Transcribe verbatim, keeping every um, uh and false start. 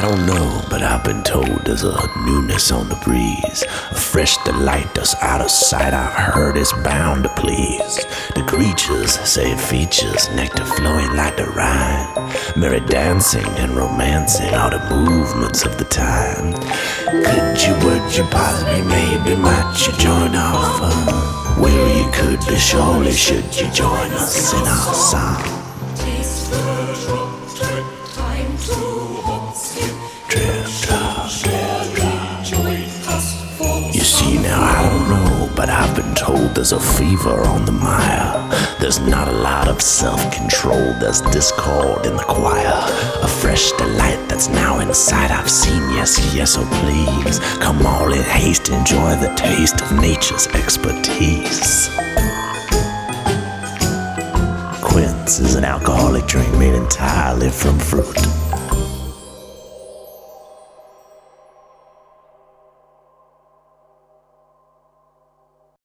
I don't know, but I've been told there's a newness on the breeze, a fresh delight that's out of sight I've heard is bound to please. The creatures say it features nectar flowing like the Rhine, merry dancing and romancing all the movements of the time. Could you, would you, possibly, maybe, might you join our fun? Well, you could be, surely should you join us in our song. You see now, I don't know, but I've been told there's a fever on the mire. There's not a lot of self-control, there's discord in the choir. A fresh delight that's now inside I've seen, yes, yes, oh please. Come all in haste, enjoy the taste of nature's expertise. Quince is an alcoholic drink made entirely from fruit.